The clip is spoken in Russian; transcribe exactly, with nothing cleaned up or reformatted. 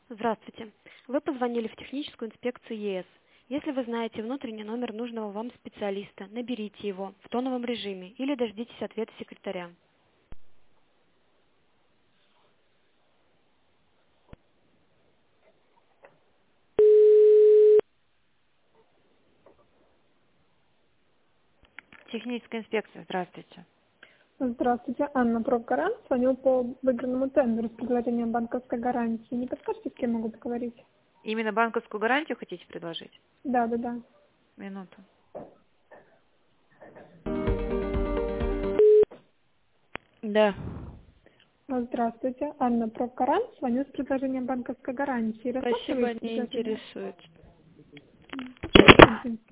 Здравствуйте. Вы позвонили в техническую инспекцию ЕС. Если вы знаете внутренний номер нужного вам специалиста, наберите его в тоновом режиме или дождитесь ответа секретаря. Техническая инспекция, здравствуйте. Здравствуйте, Анна Прокорант. Звоню по выигранному тендеру с предложением банковской гарантии. Не подскажете, с кем могу поговорить? Именно банковскую гарантию хотите предложить? Да, да, да. Минуту. Да. Здравствуйте, Анна Прокорант. Звоню с предложением банковской гарантии. Спасибо, Рассматриваете не предложение? интересует. М, Один